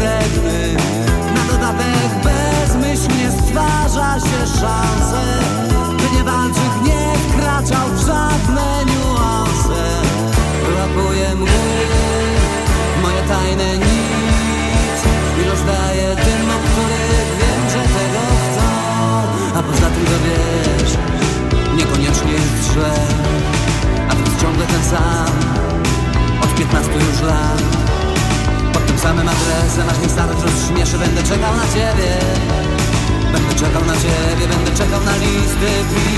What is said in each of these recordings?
wredny. Na dodatek bezmyślnie stwarza się szansę, by Niewalczyk nie wkraczał w żadne niuanse. Wyłapuje mgły moje tajne nic i rozdaję tym, o których wiem, że tego chcą. A poza tym to wiesz, niekoniecznie jest źle, a więc ciągle ten sam, od 15 już lat. Pod tym samym adresem, aż mnie starość rozśmieszy. Będę czekał na ciebie, będę czekał na ciebie, będę czekał na listy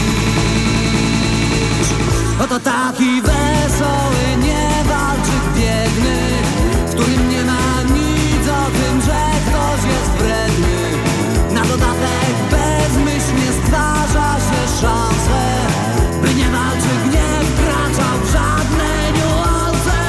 pisz. Oto taki wesoły Niewalczyk biedny, w którym nie ma nic o tym, że ktoś jest wredny. Na dodatek bezmyślnie stwarza się szansę, by Niewalczyk nie wkraczał w żadne niuanse.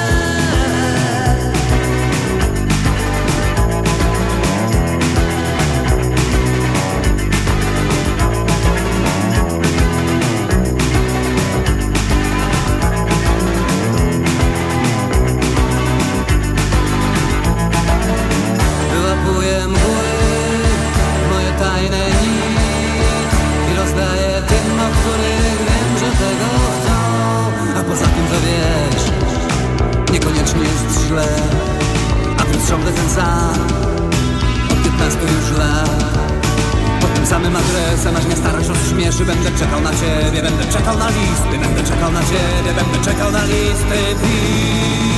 Wyłapuję mgły moje tajne nic i rozdaję tym, o których wiem, że tego chcą. A poza tym to wiesz, niekoniecznie jest źle, a więc ciągle ten sam, od 15 już lat. Pod tym samym adresem, aż mnie starość rozśmieszy. Będę czekał na ciebie, będę czekał na listy, będę czekał na ciebie, będę czekał na listy pisz.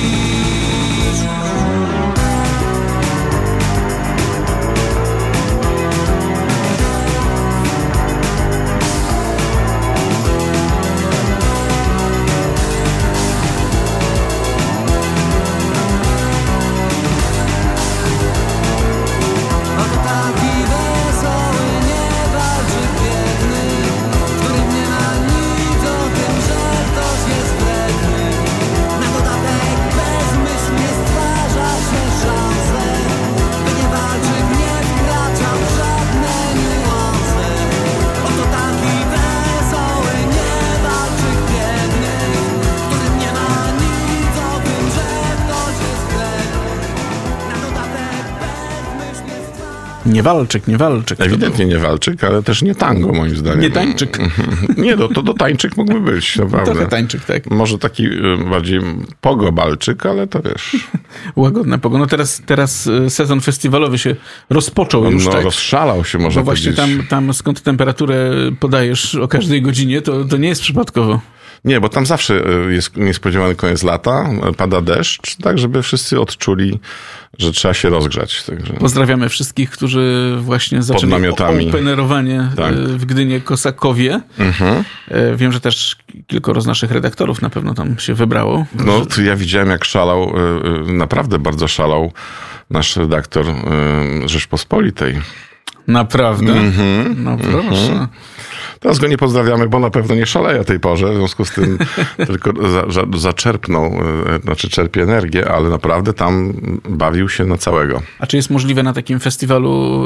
Niewalczyk. Ewidentnie Niewalczyk, ale też nie tango, moim zdaniem. Nie tańczyk. Nie, to do tańczyk mógłby być, naprawdę. Trochę tańczyk, tak. Może taki bardziej pogobalczyk, ale to wiesz. Łagodna pogoda. No teraz sezon festiwalowy się rozpoczął już, tak? Rozszalał się, można powiedzieć. Właśnie tam skąd temperaturę podajesz o każdej godzinie, to nie jest przypadkowo. Nie, bo tam zawsze jest niespodziewany koniec lata, pada deszcz, tak żeby wszyscy odczuli, że trzeba się rozgrzać. Także... Pozdrawiamy wszystkich, którzy właśnie zaczęli openerowanie w Gdynie Kosakowie. Mhm. Wiem, że też kilkoro z naszych redaktorów na pewno tam się wybrało. No, to ja widziałem, jak szalał, naprawdę bardzo szalał nasz redaktor Rzeczpospolitej. Naprawdę? Mhm. No proszę. Teraz go nie pozdrawiamy, bo na pewno nie szaleje o tej porze, w związku z tym tylko zaczerpnął, czerpie energię, ale naprawdę tam bawił się na całego. A czy jest możliwe na takim festiwalu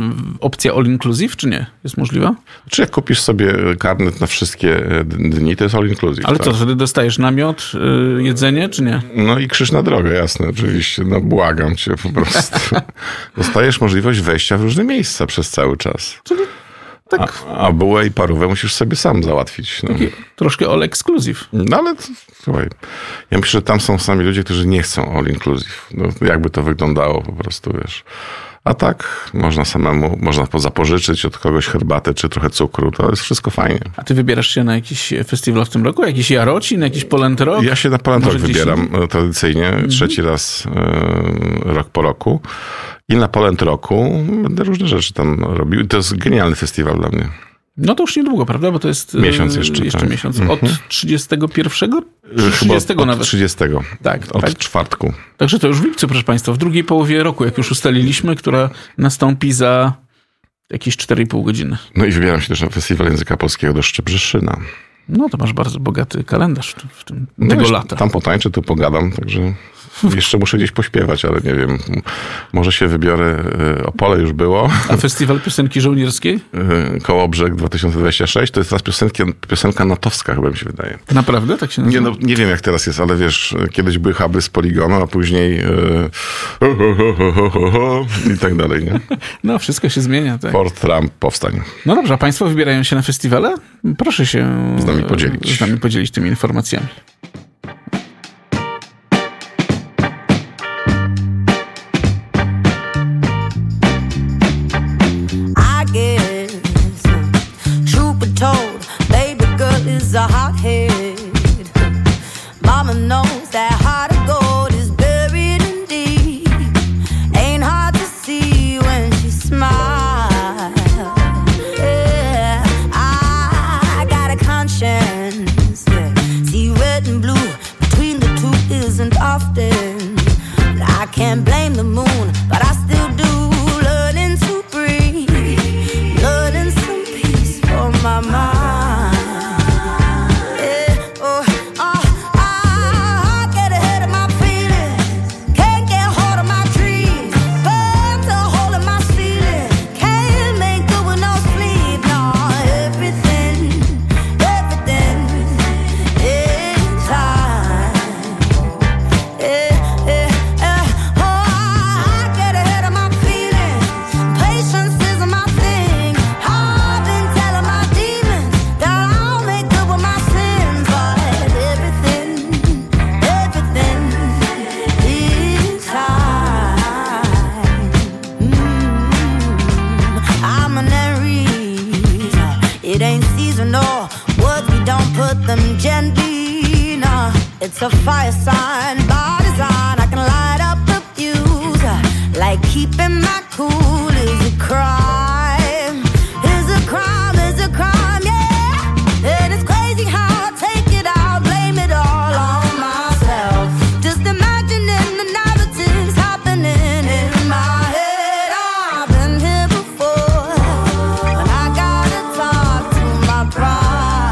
opcja all inclusive, czy nie? Jest możliwa? Czy jak kupisz sobie karnet na wszystkie dni, to jest all inclusive. Ale tak? co, wtedy dostajesz namiot, jedzenie, czy nie? No i krzyż na drogę, jasne, oczywiście. No błagam cię po prostu. Dostajesz możliwość wejścia w różne miejsca przez cały czas. Czyli tak. A bułę i parówę musisz sobie sam załatwić. No. Troszkę all exclusive. No ale słuchaj, ja myślę, że tam są sami ludzie, którzy nie chcą all inclusive. No, jakby to wyglądało po prostu, wiesz. A tak można samemu, można zapożyczyć od kogoś herbatę czy trochę cukru. To jest wszystko fajnie. A ty wybierasz się na jakiś festiwal w tym roku? Jakiś Jarocin, jakiś Polent Rock? Ja się na Polent Rock wybieram tradycyjnie. Trzeci raz rok po roku. I na Polent Rocku będę różne rzeczy tam robił. To jest genialny festiwal dla mnie. No to już niedługo, prawda? Bo to jest miesiąc jeszcze tak. Miesiąc. Od 31? Chyba 30 od nawet. 30. Tak. Od czwartku. Także to już w lipcu, proszę państwa, w drugiej połowie roku, jak już ustaliliśmy, która nastąpi za jakieś 4,5 godziny. No i wybieram się też na Festiwal Języka Polskiego do Szczebrzeszyna. No to masz bardzo bogaty kalendarz w tym tego lata. Tam potańczę, tu pogadam, także Jeszcze muszę gdzieś pośpiewać, ale nie wiem. Może się wybiorę. Opole już było. A Festiwal Piosenki Żołnierskiej? Kołobrzeg 2026. To jest teraz piosenka natowska, chyba mi się wydaje. Naprawdę? Tak się nazywa? Nie wiem jak teraz jest, ale wiesz, kiedyś były huby z Poligonu, a później i tak dalej, nie? No, wszystko się zmienia. Tak. Fort Trump, powstań. No dobrze, a państwo wybierają się na festiwale? Proszę się z nami podzielić tymi informacjami. Is a hothead. Mama knows that heart of gold is buried in deep. Ain't hard to see when she smiles. Yeah, I got a conscience. Yeah. See red and blue between the two isn't often. But I can't blame the moon, but I still do. Learning to breathe, learning some peace for my mind. It's a fire sign by design. I can light up the fuse. Like keeping my cool is a crime. Is a crime, is a crime, yeah. And it's crazy how I take it out, blame it all on myself. Just imagining the narratives happening in my head. I've been here before, and I gotta talk to my pride.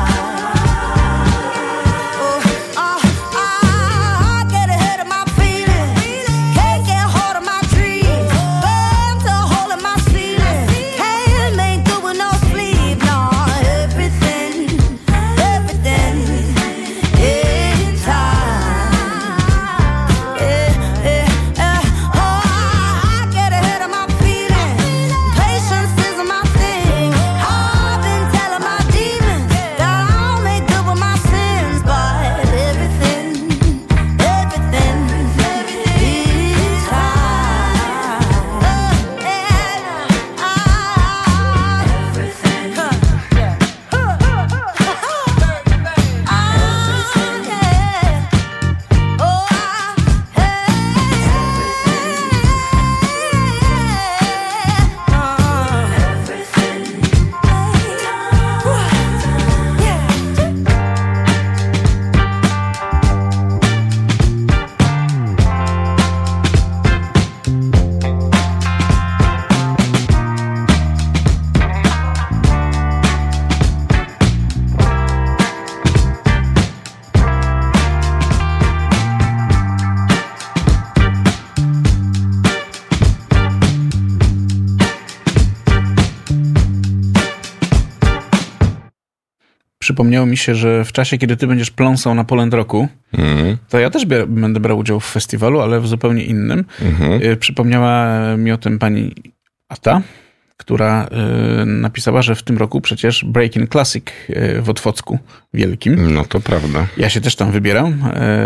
Przypomniało mi się, że w czasie, kiedy ty będziesz pląsał na Poland Rocku, to ja też będę brał udział w festiwalu, ale w zupełnie innym. Przypomniała mi o tym pani Ata, która napisała, że w tym roku przecież Breaking Classic w Otwocku Wielkim. No to prawda. Ja się też tam wybieram,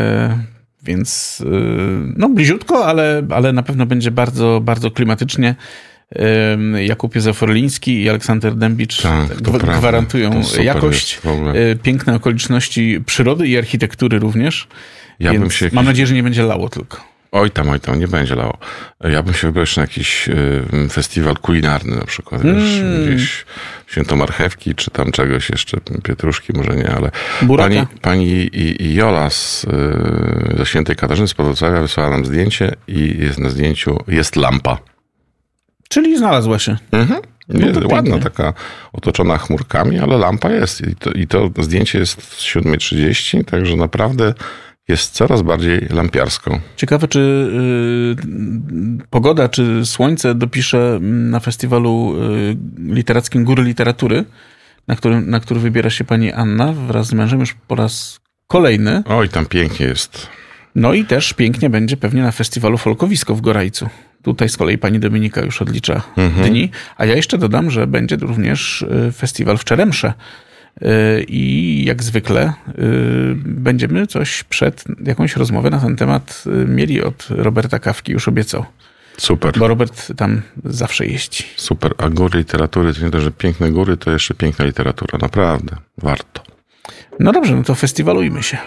więc no bliziutko, ale na pewno będzie bardzo, bardzo klimatycznie. Jakub Józef Orliński i Aleksander Dębicz gwarantują jakość, piękne okoliczności przyrody i architektury również. Mam nadzieję, że nie będzie lało tylko. Oj tam, nie będzie lało. Ja bym się wybrał jeszcze na jakiś festiwal kulinarny na przykład. Wiesz, gdzieś Świętomarchewki, czy tam czegoś jeszcze, pietruszki może nie, ale pani Jola ze Świętej Katarzyny z Wrocławia wysłała nam zdjęcie i jest na zdjęciu, jest lampa. Czyli znalazła się. No ładna, taka otoczona chmurkami, ale lampa jest. I to zdjęcie jest z 7:30, także naprawdę jest coraz bardziej lampiarską. Ciekawe, czy pogoda, czy słońce dopisze na festiwalu literackim Góry Literatury, na który wybiera się pani Anna wraz z mężem już po raz kolejny. Oj, tam pięknie jest. No i też pięknie będzie pewnie na festiwalu Folkowisko w Gorajcu. Tutaj z kolei pani Dominika już odlicza dni. A ja jeszcze dodam, że będzie również festiwal w Czeremsze. I jak zwykle będziemy coś przed jakąś rozmowę na ten temat mieli od Roberta Kawki, już obiecał. Super. Bo Robert tam zawsze jeździ. Super. A góry literatury to nie to, że piękne góry, to jeszcze piękna literatura. Naprawdę. Warto. No dobrze, no to festiwalujmy się.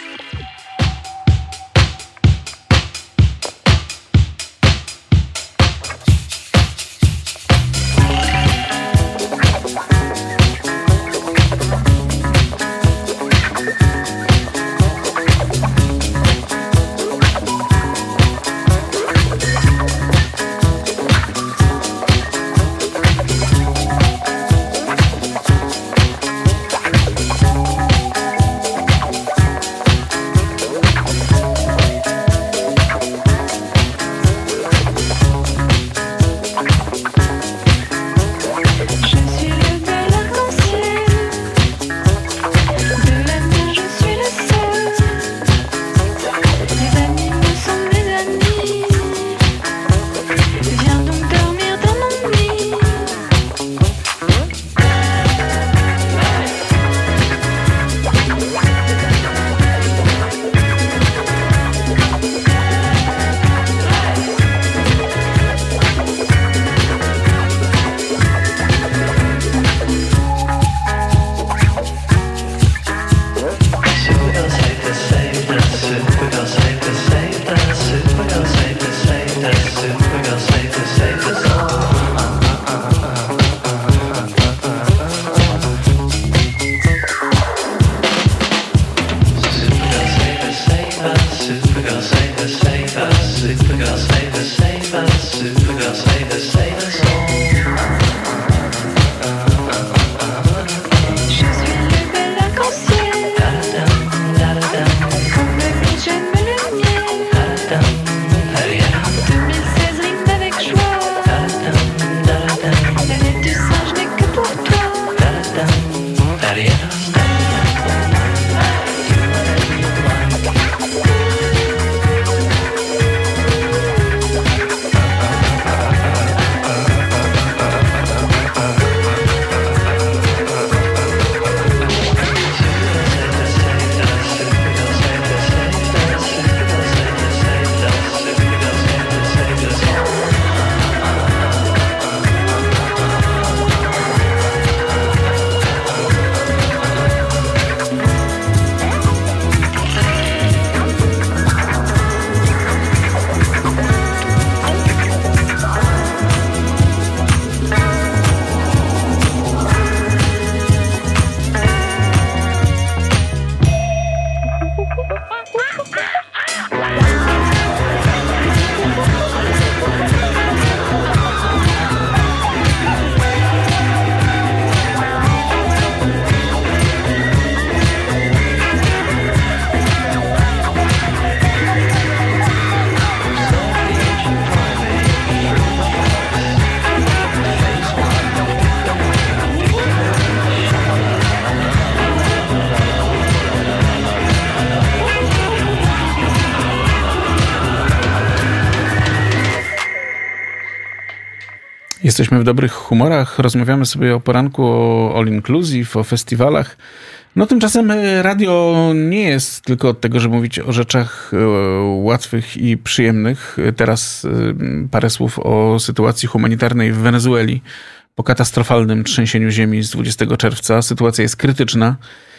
Jesteśmy w dobrych humorach, rozmawiamy sobie o poranku, o All Inclusive, o festiwalach. No tymczasem radio nie jest tylko od tego, żeby mówić o rzeczach łatwych i przyjemnych. Teraz parę słów o sytuacji humanitarnej w Wenezueli po katastrofalnym trzęsieniu ziemi z 20 czerwca. Sytuacja jest krytyczna.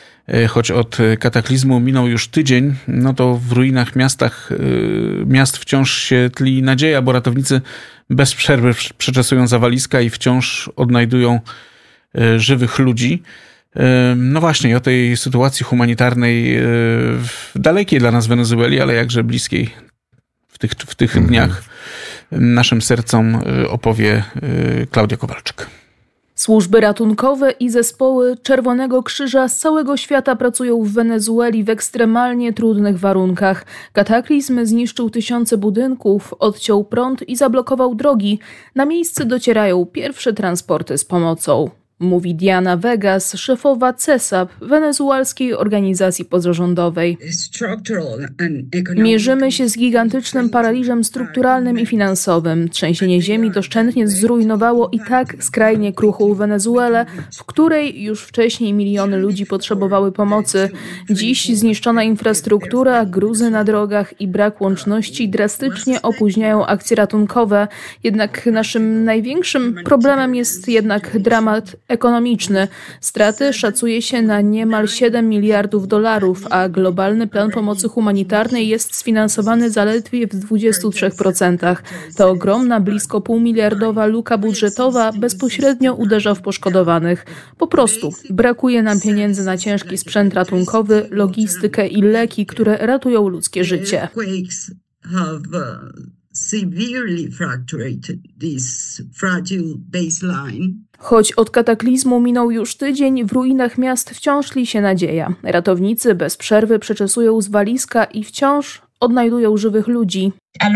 Choć od kataklizmu minął już tydzień, no to w ruinach miast wciąż się tli nadzieja, bo ratownicy bez przerwy przeczesują zawaliska i wciąż odnajdują żywych ludzi. No właśnie, o tej sytuacji humanitarnej w dalekiej dla nas Wenezueli, ale jakże bliskiej w tych dniach naszym sercom opowie Klaudia Kowalczyk. Służby ratunkowe i zespoły Czerwonego Krzyża z całego świata pracują w Wenezueli w ekstremalnie trudnych warunkach. Kataklizm zniszczył tysiące budynków, odciął prąd i zablokował drogi. Na miejsce docierają pierwsze transporty z pomocą. Mówi Diana Vegas, szefowa CESAP, wenezuelskiej organizacji pozarządowej. Mierzymy się z gigantycznym paraliżem strukturalnym i finansowym. Trzęsienie ziemi doszczętnie zrujnowało i tak skrajnie kruchą Wenezuelę, w której już wcześniej miliony ludzi potrzebowały pomocy. Dziś zniszczona infrastruktura, gruzy na drogach i brak łączności drastycznie opóźniają akcje ratunkowe. Jednak naszym największym problemem jest jednak dramat ekonomiczny. Straty szacuje się na niemal $7 miliardów, a globalny plan pomocy humanitarnej jest sfinansowany zaledwie w 23%. Ta ogromna, blisko półmiliardowa luka budżetowa bezpośrednio uderza w poszkodowanych. Po prostu brakuje nam pieniędzy na ciężki sprzęt ratunkowy, logistykę i leki, które ratują ludzkie życie. Severely fractured this fragile baseline. Choć od kataklizmu minął już tydzień, w ruinach miast wciąż tli się nadzieja. Ratownicy bez przerwy przeczesują zwaliska i wciąż odnajdują żywych ludzi.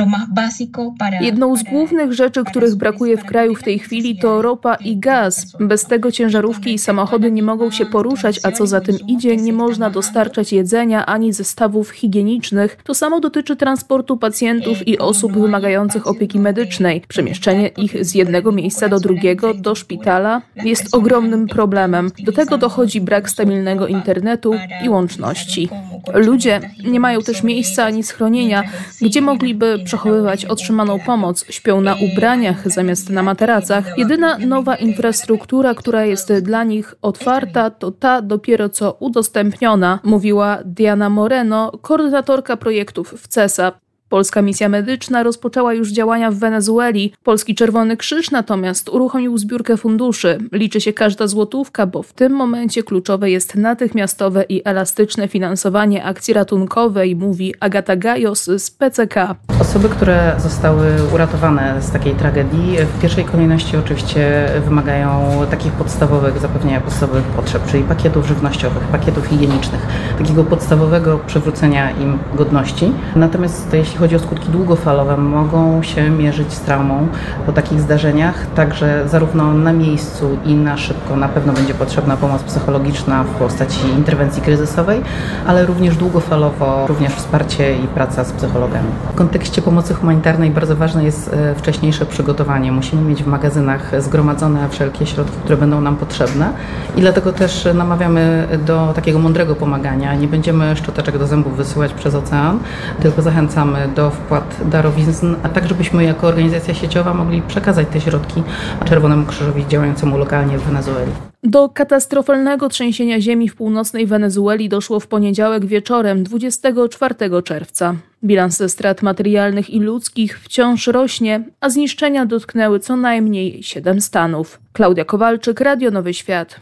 Jedną z głównych rzeczy, których brakuje w kraju w tej chwili, to ropa i gaz. Bez tego ciężarówki i samochody nie mogą się poruszać, a co za tym idzie, nie można dostarczać jedzenia ani zestawów higienicznych. To samo dotyczy transportu pacjentów i osób wymagających opieki medycznej. Przemieszczenie ich z jednego miejsca do drugiego, do szpitala, jest ogromnym problemem. Do tego dochodzi brak stabilnego internetu i łączności. Ludzie nie mają też miejsca ani schronienia, gdzie mogliby przechowywać otrzymaną pomoc. Śpią na ubraniach zamiast na materacach. Jedyna nowa infrastruktura, która jest dla nich otwarta, to ta dopiero co udostępniona, mówiła Diana Moreno, koordynatorka projektów w CESAP. Polska misja medyczna rozpoczęła już działania w Wenezueli. Polski Czerwony Krzyż natomiast uruchomił zbiórkę funduszy. Liczy się każda złotówka, bo w tym momencie kluczowe jest natychmiastowe i elastyczne finansowanie akcji ratunkowej, mówi Agata Gajos z PCK. Osoby, które zostały uratowane z takiej tragedii, w pierwszej kolejności oczywiście wymagają takich podstawowych zapewnienia podstawowych potrzeb, czyli pakietów żywnościowych, pakietów higienicznych, takiego podstawowego przywrócenia im godności. Natomiast jeśli chodzi o skutki długofalowe, mogą się mierzyć z traumą po takich zdarzeniach, także zarówno na miejscu i na szybko na pewno będzie potrzebna pomoc psychologiczna w postaci interwencji kryzysowej, ale również długofalowo, również wsparcie i praca z psychologami. W kontekście pomocy humanitarnej bardzo ważne jest wcześniejsze przygotowanie. Musimy mieć w magazynach zgromadzone wszelkie środki, które będą nam potrzebne i dlatego też namawiamy do takiego mądrego pomagania. Nie będziemy szczoteczek do zębów wysyłać przez ocean, tylko zachęcamy do wpłat darowizn, a tak żebyśmy jako organizacja sieciowa mogli przekazać te środki Czerwonemu Krzyżowi działającemu lokalnie w Wenezueli. Do katastrofalnego trzęsienia ziemi w północnej Wenezueli doszło w poniedziałek wieczorem 24 czerwca. Bilans strat materialnych i ludzkich wciąż rośnie, a zniszczenia dotknęły co najmniej 7 stanów. Klaudia Kowalczyk, Radio Nowy Świat.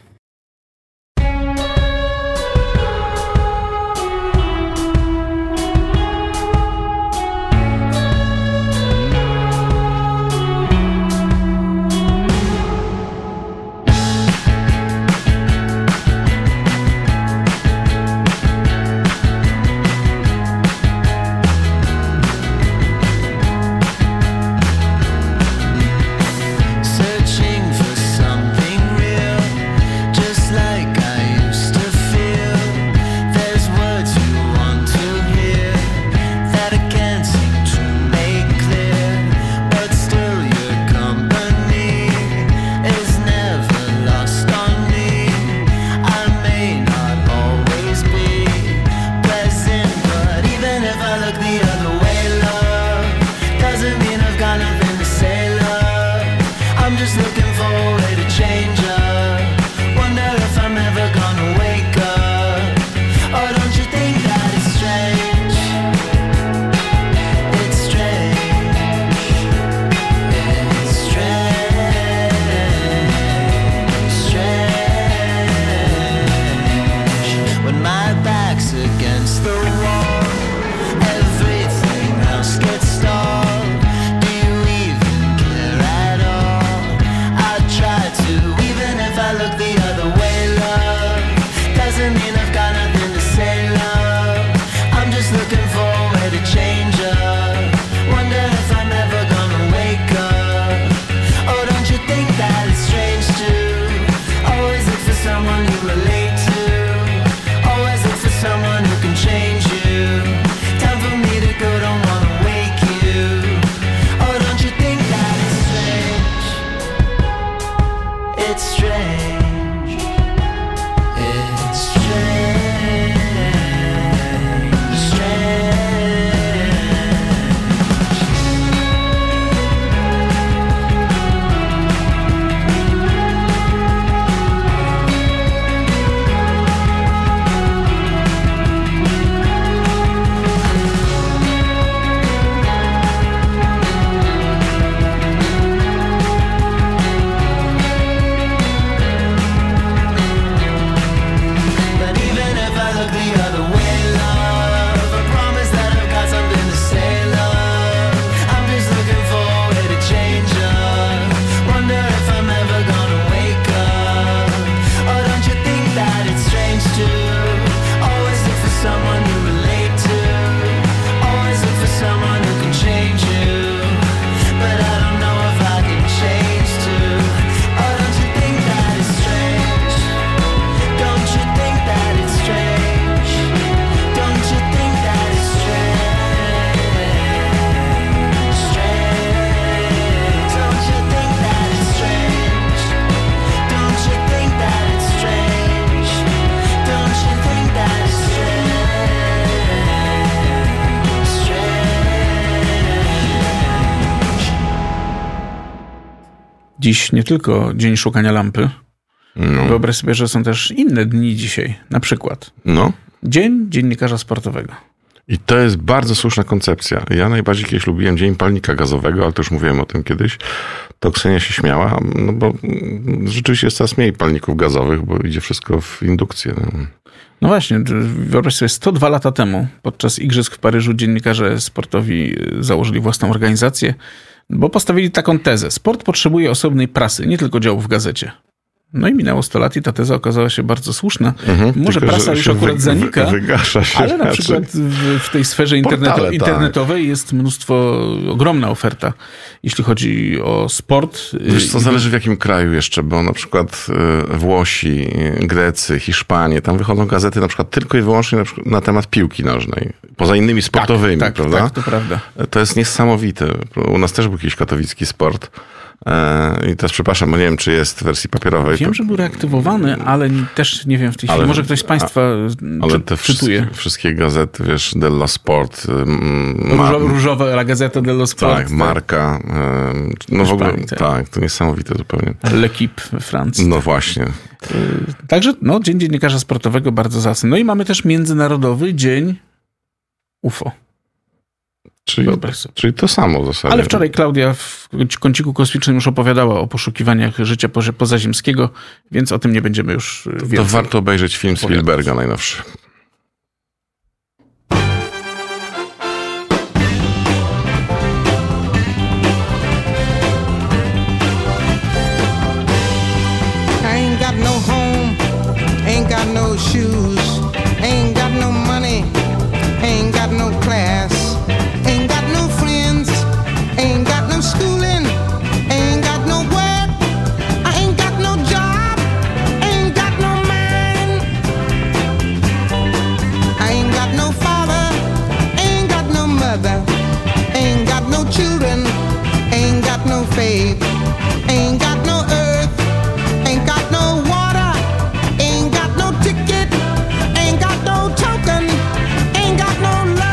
To even dziś nie tylko dzień szukania lampy. No. Wyobraź sobie, że są też inne dni dzisiaj. Na przykład Dzień Dziennikarza Sportowego. I to jest bardzo słuszna koncepcja. Ja najbardziej kiedyś lubiłem Dzień Palnika Gazowego, ale to już mówiłem o tym kiedyś. To Ksenia się śmiała, no bo rzeczywiście jest coraz mniej palników gazowych, bo idzie wszystko w indukcję. No właśnie, wyobraź sobie, 102 lata temu podczas Igrzysk w Paryżu dziennikarze sportowi założyli własną organizację, bo postawili taką tezę. Sport potrzebuje osobnej prasy, nie tylko działu w gazecie. No i minęło 100 lat i ta teza okazała się bardzo słuszna. Może tylko, prasa już akurat zanika, ale na przykład w tej sferze internetowej jest ogromna oferta, jeśli chodzi o sport. Wiesz co, zależy w jakim kraju jeszcze, bo na przykład Włosi, Grecy, Hiszpanie, tam wychodzą gazety na przykład tylko i wyłącznie na temat piłki nożnej. Poza innymi sportowymi, prawda? Tak, to prawda. To jest niesamowite. U nas też był jakiś katowicki sport. I teraz przepraszam, bo nie wiem, czy jest w wersji papierowej. Wiem, że był reaktywowany, ale też nie wiem w tej chwili. Może ktoś z Państwa czytuje. Wszystkie gazety, wiesz, dello Sport. Różowa La Gazzetta dello Sport. Tak, Marka. No w ogóle, tak, to niesamowite zupełnie. L'Equipe we Francji. No właśnie. Także Dzień Dziennikarza Sportowego bardzo zacny. No i mamy też Międzynarodowy Dzień UFO. Czyli to samo w zasadzie. Ale wczoraj Klaudia w Kąciku Kosmicznym już opowiadała o poszukiwaniach życia pozaziemskiego, więc o tym nie będziemy już więcej. To warto obejrzeć film Spielberga najnowszy. Ain't got no home, ain't got no shoes, ain't got no money, ain't got no class. Ain't got no friends, ain't got no schooling, ain't got no work, I ain't got no job, ain't got no mind. I ain't got no father, ain't got no mother, ain't got no children, ain't got no faith, ain't got no earth, ain't got no water, ain't got no ticket, ain't got no token, ain't got no love.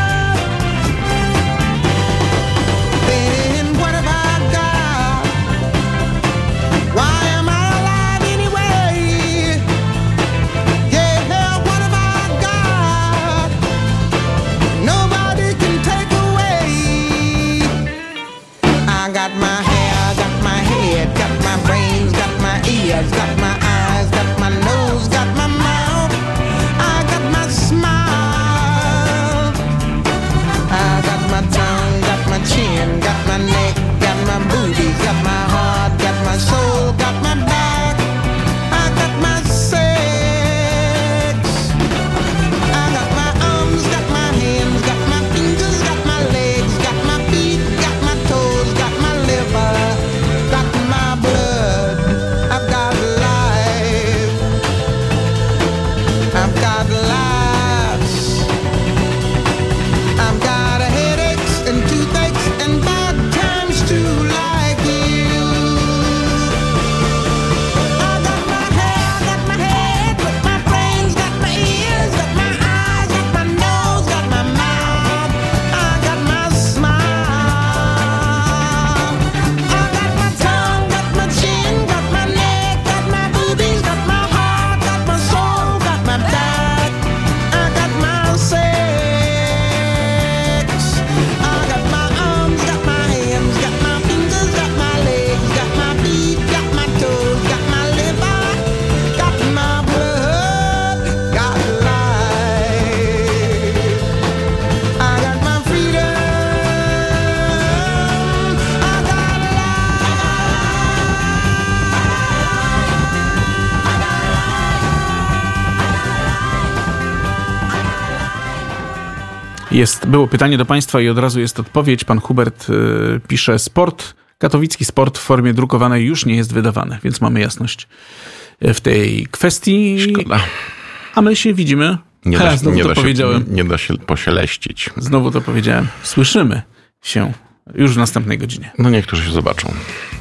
Got my eyes, got my nose, got my mouth. I got my smile. I got my tongue, got my chin, got my neck, got my booty, got my heart, got my soul, got my back. I got my sex. I got my arms, got my hands, got my fingers, got my legs, got my feet, got my toes, got my liver, got my blood. I've got life, I've got laughs, I've got headaches and toothaches and bad times too, like you. I got my hair, got my head, got my brains, got my ears, got my eyes, got my nose, got my mouth. I got my smile. I got my tongue, got my chin, got my neck, got my boobies, got my heart, got my soul, got my back. I got my sex. I got my arms, got my hands, got my fingers, got my legs, got my feet, got my toes, got my liver, got my blood, got life. I got my freedom. I got Było pytanie do Państwa i od razu jest odpowiedź. Pan Hubert pisze: katowicki sport w formie drukowanej już nie jest wydawany, więc mamy jasność w tej kwestii. Szkoda. A my się widzimy. Nie da się posieleścić. Znowu to powiedziałem. Słyszymy się już w następnej godzinie. No niektórzy się zobaczą.